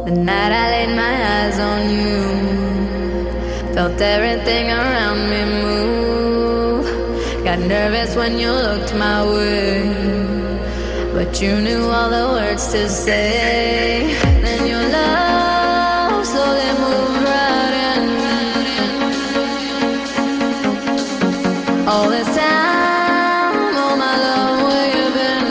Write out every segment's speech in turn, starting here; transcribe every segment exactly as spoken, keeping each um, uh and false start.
The night I laid my eyes on you, felt everything around me move. Got nervous when you looked my way, but you knew all the words to say. Then your love slowly moved right in. All this time, oh my love, where you been?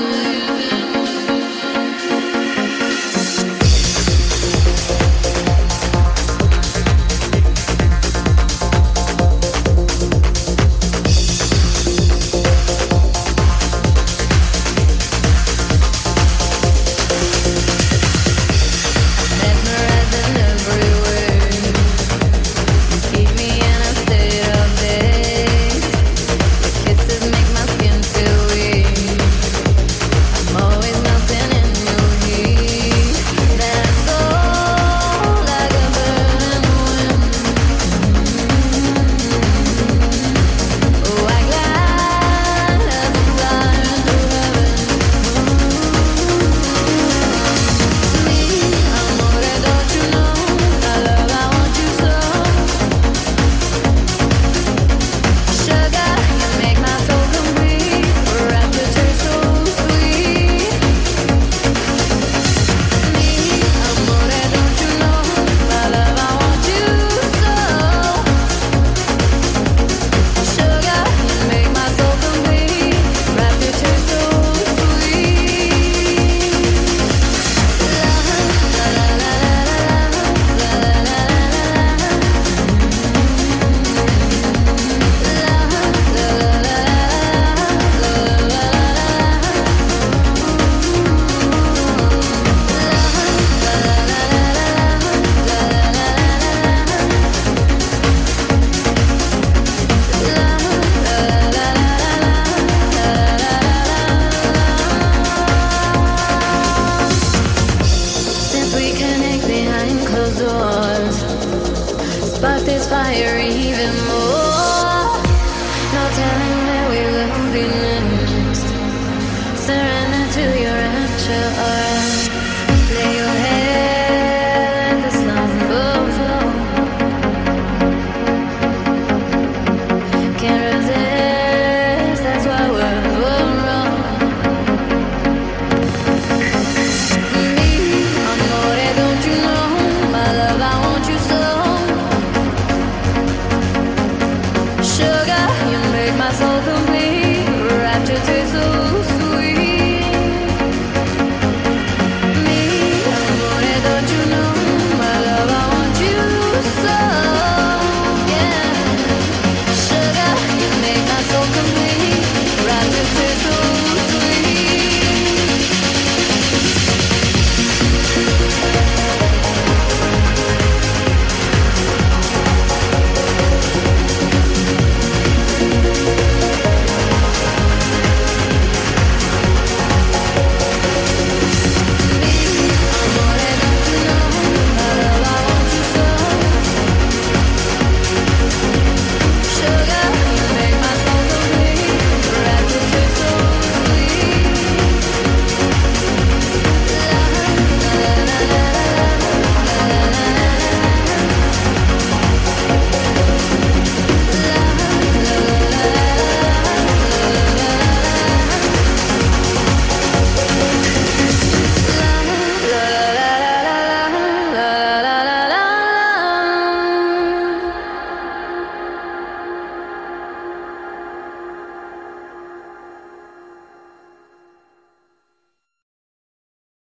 Spark this fire even